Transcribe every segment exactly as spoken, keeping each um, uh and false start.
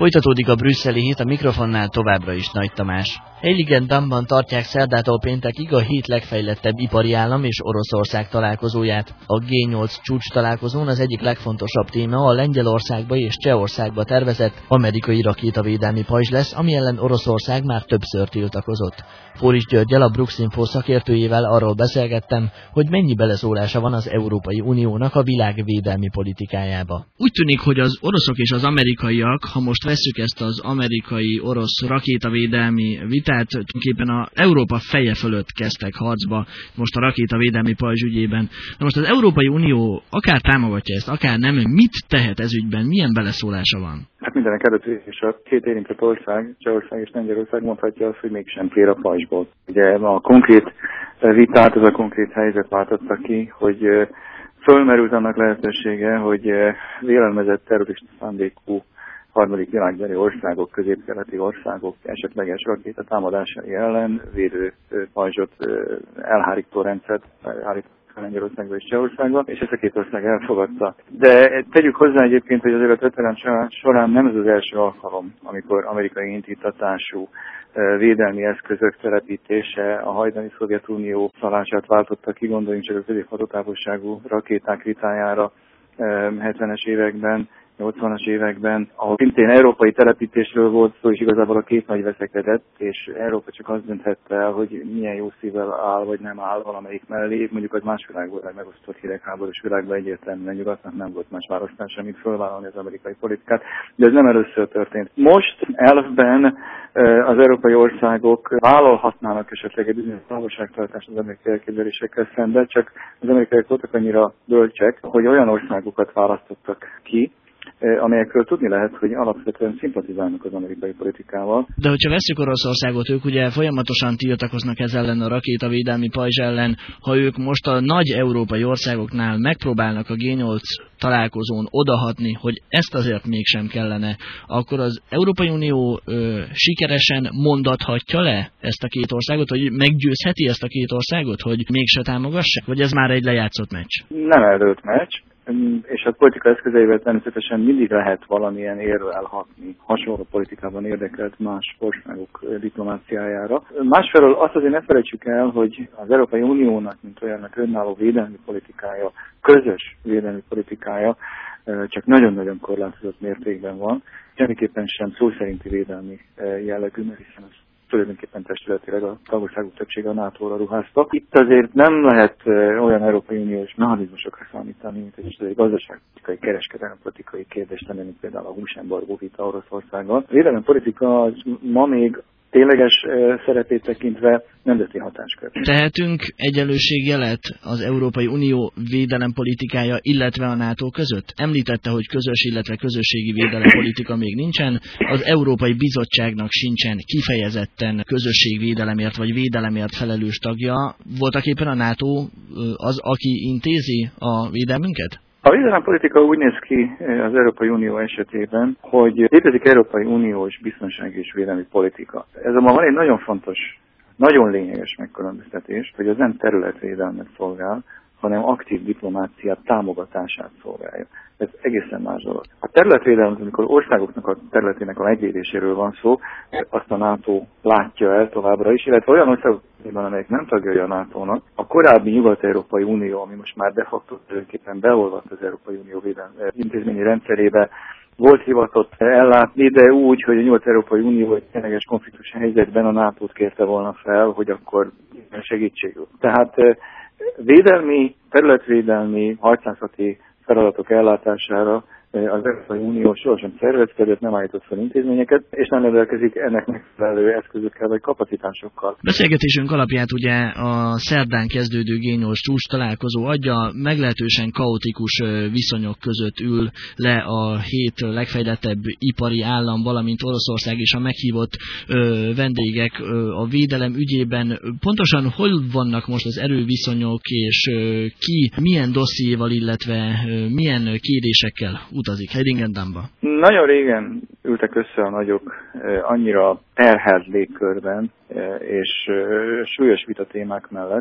Folytatódik a brüsszeli hét, a mikrofonnál továbbra is Nagy Tamás. Heiligendammban tartják szerdától péntekig a hét legfejlettebb ipari állam és Oroszország találkozóját. A gé nyolc csúcs találkozón az egyik legfontosabb téma a Lengyelországba és Csehországba tervezett amerikai rakétavédelmi pajzs lesz, ami ellen Oroszország már többször tiltakozott. Fóris Györggyel, a Bruksinfo szakértőjével arról beszélgettem, hogy mennyi beleszólása van az Európai Uniónak a világ védelmi politikájába. Úgy tűnik, hogy az oroszok és az amerikaiak, ha most vesszük ezt az amerikai-orosz rakétavédelmi vitát, tulajdonképpen a Európa feje fölött kezdtek harcba most a rakétavédelmi pajzs ügyében. Na most az Európai Unió akár támogatja ezt, akár nem, mit tehet ez ügyben, milyen beleszólása van? Hát mindenek előtt is a két érintett ország, Csehország és Lengyelország mondhatja azt, hogy mégsem kér a pajzsból. Ugye a konkrét vitát, ez a konkrét helyzet váltotta ki, hogy fölmerült annak lehetősége, hogy vélelmezett terrorista szándékú harmadik világbeli országok, közép-keleti országok esetleges rakéta támadásai ellen védő pajzsot, elhárító rendszert elhárító Lengyelországba és Csehországba, és ezt a két ország elfogadta. De tegyük hozzá egyébként, hogy azért a történelem során nem ez az első alkalom, amikor amerikai indítatású védelmi eszközök telepítése a hajdani Szovjetunió szalását váltotta ki, gondoljunk csak a középhatótávolságú rakéták vitájára hetvenes években, nyolcvanas években, ahol szintén európai telepítésről volt szó, és igazából a két nagy veszekedett, és Európa csak azt dönthette el, hogy milyen jó szívvel áll, vagy nem áll valamelyik mellé. Mondjuk az más világ volt, megosztott hidegháborús világban egyértelműen nyugatnak nem volt más választása, mint fölvállalni az amerikai politikát, de ez nem először történt. Most elfben az európai országok vállalhatnának esetleg egy bizonyos távolságtartást az amerikai elképzelésekkel szemben, csak az amerikaiak voltak annyira bölcsek, hogy olyan országokat választottak ki, amelyekről tudni lehet, hogy alapvetően szimpatizálnak az amerikai politikával. De hogyha vesszük Oroszországot, ők ugye folyamatosan tiltakoznak ez ellen a rakétavédelmi pajzs ellen, ha ők most a nagy európai országoknál megpróbálnak a gé nyolc találkozón odahatni, hogy ezt azért mégsem kellene, akkor az Európai Unió ö, sikeresen mondathatja le ezt a két országot, hogy meggyőzheti ezt a két országot, hogy mégse támogassák? Vagy ez már egy lejátszott meccs? Nem eldőlt meccs. És a politika eszközeivel természetesen mindig lehet valamilyen érvel hatni hasonló politikában érdekelt más országok diplomáciájára. Másfelől azt azért ne felejtsük el, hogy az Európai Uniónak, mint olyannak önálló védelmi politikája, közös védelmi politikája csak nagyon-nagyon korlátozott mértékben van. Semmiképpen sem szó szerinti védelmi jellegű, mert hiszen az tulajdonképpen testületileg a tagországok többsége a nátóra ruházta. Itt azért nem lehet olyan Európai Uniós mechanizmusokra számítani, mint hogy ez egy gazdaságpolitikai, kereskedelmi politikai kérdés lenne, mint például a húsembargó vita Oroszországgal. A védelmi politika az ma még tényleges szerepét tekintve nemzeti hatáskör. Tehetünk egyenlőségjelet az Európai Unió védelempolitikája, illetve a NATO között? Említette, hogy közös, illetve közösségi védelempolitika még nincsen. Az Európai Bizottságnak sincsen kifejezetten közösségvédelemért vagy védelemért felelős tagja. Voltak éppen a NATO az, aki intézi a védelmünket? A védelempolitika úgy néz ki az Európai Unió esetében, hogy létezik Európai Uniós biztonsági és védelmi politika. Ez ma van egy nagyon fontos, nagyon lényeges megkülönböztetés, hogy az nem területvédelmet szolgál, hanem aktív diplomácia támogatását szolgálja. Ez egészen más dolog. A területvédelem, amikor országoknak a területének a megvédéséről van szó, azt a NATO látja el továbbra is, illetve olyan országokban, amelyek nem tagjai a nátónak, a korábbi Nyugat-Európai Unió, ami most már de facto tulajdonképpen beolvadt az Európai Unió védelmi intézményi rendszerébe, volt hivatott ellátni, de úgy, hogy a Nyugat-Európai Unió egy tényleges konfliktus helyzetben a nátót kérte volna fel, hogy akkor segítségül. Tehát védelmi, területvédelmi, harcászati feladatok ellátására az Európai Unió sohasem szervezkedett, nem állított fel intézményeket, és nem rendelkezik ennek megfelelő eszközökkel vagy kapacitásokkal. Beszélgetésünk alapját ugye a szerdán kezdődő gé nyolc csúcs találkozó adja, meglehetősen kaotikus viszonyok között ül le a hét legfejlettebb ipari állam, valamint Oroszország és a meghívott ö, vendégek ö, a védelem ügyében. Pontosan hol vannak most az erőviszonyok, és ö, ki milyen dossziéval, illetve ö, milyen kérésekkel utazik Heiligendammba? Nagyon régen ültek össze a nagyok annyira terhelt légkörben és súlyos vita témák mellett,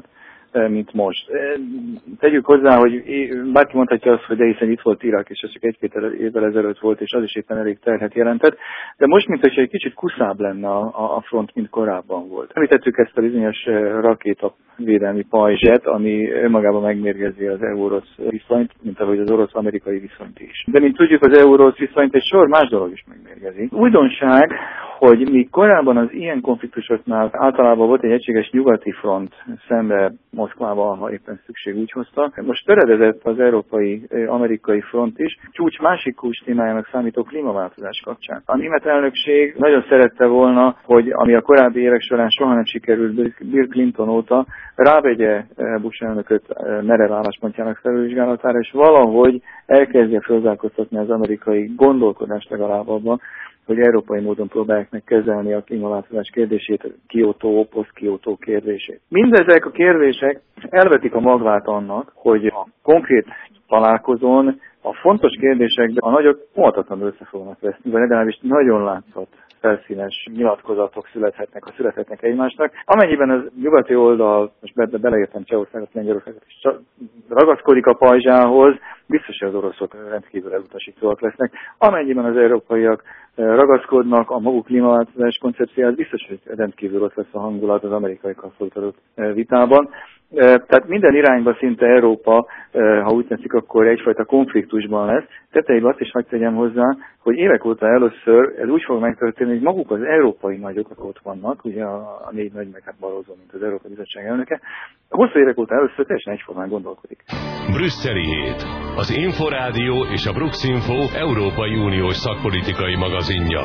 mint most. Tegyük hozzá, hogy bárki mondhatja azt, hogy de hiszen itt volt Irak, és ez csak egy-két évvel ezelőtt volt, és az is éppen elég terhet jelentett, de most, mint hogyha egy kicsit kuszább lenne a, a front, mint korábban volt. Említettük ezt a bizonyos rakétavédelmi pajzset, ami önmagában megmérgezi az EU-orosz viszonyt, mint ahogy az orosz-amerikai viszonyt is. De mint tudjuk, az EU-orosz viszonyt egy sor más dolog is megmérgezi. Újdonság, hogy mi korábban az ilyen konfliktusoknál általában volt egy egységes nyugati front szembe Moszkvával, ha éppen szükség úgy hozta. Most töredezett az európai-amerikai front is, csúcs másik kulcs témájának számító klímaváltozás kapcsán. A német elnökség nagyon szerette volna, hogy ami a korábbi évek során soha nem sikerült Bill Clinton óta, rávegye Bush elnököt merev álláspontjának felülvizsgálatára, és valahogy elkezdje fölzárkóztatni az amerikai gondolkodást legalább abban, hogy európai módon próbálják meg kezelni a klímaváltozás kérdését, Kyoto, post-Kyoto kérdését. Mindezek a kérdések elvetik a magvát annak, hogy a konkrét találkozón a fontos kérdésekben a nagyok óvatatlanul össze fognak veszni, vagy legalábbis nagyon látszott felszínes nyilatkozatok születhetnek, ha születhetnek egymásnak. Amennyiben az nyugati oldal, most be, beleértem Csehországot, Lengyelországot is ragaszkodik a pajzsához, biztos, hogy az oroszok rendkívül elutasítóak lesznek. Amennyiben az európaiak ragaszkodnak a maguk klímaváltozás koncepciójához, biztos, hogy rendkívül ott lesz a hangulat az amerikaiakkal folytatott vitában. Tehát minden irányba szinte Európa, ha úgy tetszik, akkor egyfajta konfliktusban lesz. Tetejében azt is hadd tegyem hozzá, hogy évek óta először ez úgy fog megtörténni, hogy maguk az európai nagyok, akik ott vannak, ugye a négy nagy, meg hát Barroso, mint az Európai Bizottság elnöke, a hosszú évek óta először teljesen egyformán gondolkodik. Brüsszeli hét. Az Inforádió és a Bruxinfo Európai Uniós szakpolitikai magazinja.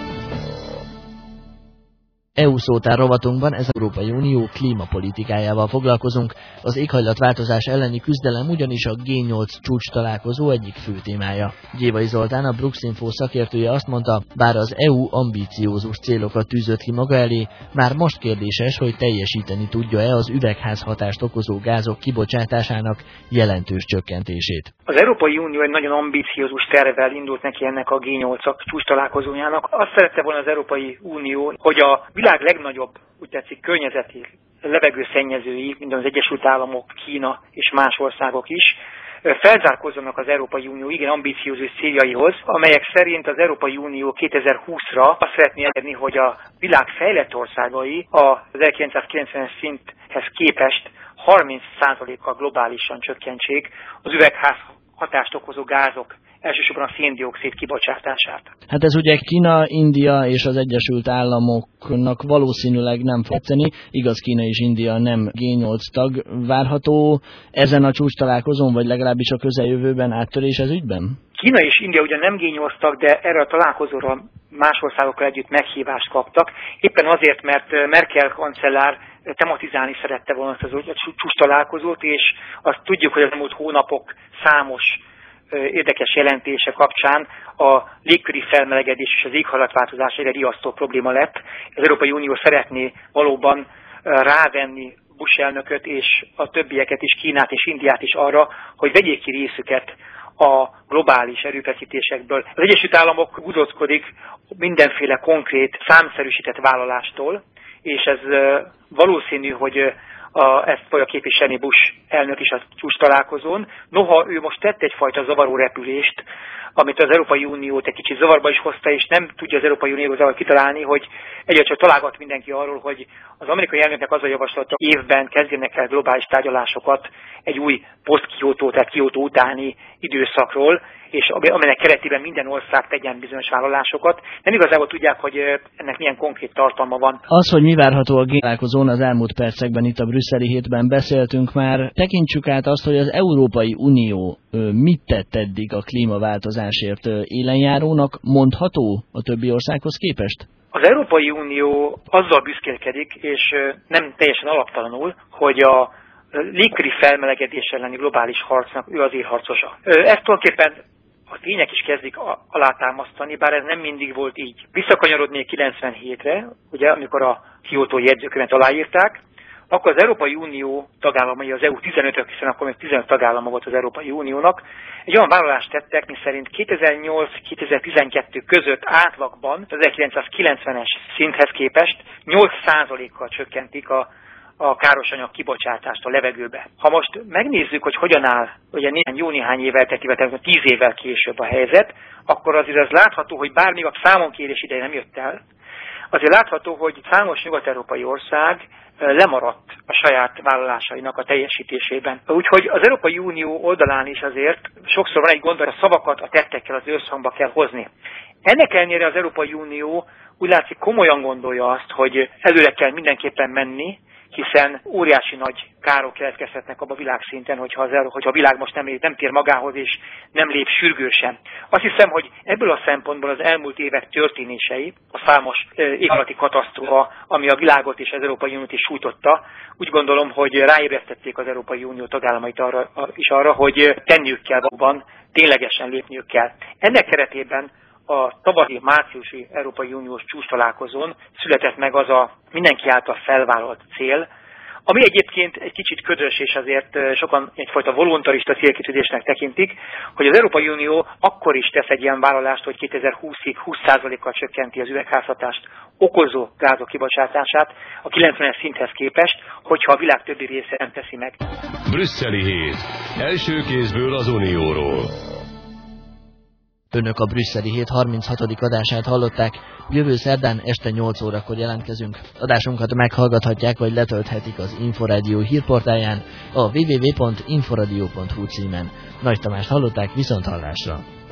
é u szótár rovatunkban ez az Európai Unió klímapolitikájával foglalkozunk. Az éghajlatváltozás elleni küzdelem ugyanis a gé nyolc csúcs találkozó egyik fő témája. Gyévai Zoltán, a Bruxinfo szakértője azt mondta, bár az é u ambiciózus célokat tűzött ki maga elé, már most kérdéses, hogy teljesíteni tudja-e az üvegházhatást okozó gázok kibocsátásának jelentős csökkentését. Az Európai Unió egy nagyon ambiciózus tervvel indult neki ennek a gé nyolc csúcs találkozójának. Azt szerette volna az Európai Unió, hogy a világ legnagyobb, úgy tetszik, környezeti levegőszennyezői, mint az Egyesült Államok, Kína és más országok is, felzárkózzanak az Európai Unió igen ambiciózus céljaihoz, amelyek szerint az Európai Unió kétezer-húszra azt szeretné elérni, hogy a világ fejlett országai az ezerkilencszázkilencvenes szinthez képest harminc százalékkal globálisan csökkentsék az üvegház hatást okozó gázok, elsősorban a szén-dioxid kibocsátását. Hát ez ugye Kína, India és az Egyesült Államoknak valószínűleg nem fog tetszeni, igaz, Kína és India nem gé nyolc tag. Várható ezen a csúcs találkozón, vagy legalábbis a közeljövőben áttörés ez ügyben? Kína és India ugyan nem gé nyolc tag, de erre a találkozóra más országokkal együtt meghívást kaptak. Éppen azért, mert Merkel kancellár tematizálni szerette volna az csúcs találkozót, és azt tudjuk, hogy az elmúlt hónapok számos érdekes jelentése kapcsán a légköri felmelegedés és az éghajlatváltozás egyre riasztó probléma lett. Az Európai Unió szeretné valóban rávenni Bush elnököt és a többieket is, Kínát és Indiát is arra, hogy vegyék ki részüket a globális erőfeszítésekből. Az Egyesült Államok húzózkodik mindenféle konkrét, számszerűsített vállalástól, és ez valószínű, hogy A, ezt fogja képviselni Bush elnök is a csúcs találkozón. Noha ő most tett egyfajta zavaró repülést, amit az Európai Uniót egy kicsit zavarba is hozta, és nem tudja az Európai Unió zavar kitalálni, hogy egyre csak találgat mindenki arról, hogy az amerikai elnöknek az a javaslata, évben kezdjenek el globális tárgyalásokat egy új post-Kyoto, tehát Kyoto utáni időszakról, és amelynek keretében minden ország tegyen bizonyos vállalásokat. Nem igazából tudják, hogy ennek milyen konkrét tartalma van. Az, hogy mi várható a gé találkozón, az elmúlt percekben itt a brüsszeli hétben beszéltünk már. Tekintsük át azt, hogy az Európai Unió mit tett eddig a klímaváltozásért, élenjárónak mondható a többi országhoz képest? Az Európai Unió azzal büszkélkedik, és nem teljesen alaptalanul, hogy a légköri felmelegedés elleni globális harcnak ő az élharcosa. Ezt tulajdonképpen a tények is kezdik alátámasztani, bár ez nem mindig volt így. Visszakanyarodnék kilencvenhétre, ugye, amikor a Kyoto jegyzőkönyvet aláírták, akkor az Európai Unió tagállamai, az é u tizenötök, hiszen akkor még tizenöt tagállama volt az Európai Uniónak, egy olyan vállalást tettek, miszerint kétezer-nyolc-kétezer-tizenkettő között átlagban az ezerkilencszázkilencvenes szinthez képest nyolc százalékkal csökkentik a a károsanyag kibocsátást a levegőbe. Ha most megnézzük, hogy hogyan áll, ugye néhány, jó néhány évvel, tehát tíz évvel később a helyzet, akkor azért az látható, hogy bár még a számonkérés ideje nem jött el, azért látható, hogy számos nyugat-európai ország lemaradt a saját vállalásainak a teljesítésében. Úgyhogy az Európai Unió oldalán is azért sokszor van egy gond, hogy a szavakat a tettekkel az összhangba kell hozni. Ennek ellenére az Európai Unió úgy látszik komolyan gondolja azt, hogy előre kell mindenképpen menni, hiszen óriási nagy károk keletkezhetnek abban a világszinten, hogyha, az, hogyha a világ most nem, nem tér magához és nem lép sürgősen. Azt hiszem, hogy ebből a szempontból az elmúlt évek történései, a számos éghajlati katasztrófa, ami a világot és az Európai Uniót is sújtotta, úgy gondolom, hogy ráébresztették az Európai Unió tagállamait arra, is arra, hogy tenniük kell valóban, ténylegesen lépniük kell. Ennek keretében a tavalyi márciusi Európai Uniós csúcstalálkozón született meg az a mindenki által felvállalt cél, ami egyébként egy kicsit ködös, és azért sokan egyfajta voluntarista célkitűzésnek tekintik, hogy az Európai Unió akkor is tesz egy ilyen vállalást, hogy kétezer-húszig húsz százalékkal csökkenti az üvegházhatást okozó gázok kibocsátását a kilencvenes szinthez képest, hogyha a világ többi része nem teszi meg. Brüsszeli hét. Első kézből az Unióról. Önök a Brüsszeli hét harminchatodik adását hallották, jövő szerdán este nyolc órakor jelentkezünk. Adásunkat meghallgathatják, vagy letölthetik az Inforádió hírportáján a double-u double-u double-u pont inforadio pont hu címen. Nagy Tamást hallották, viszont hallásra!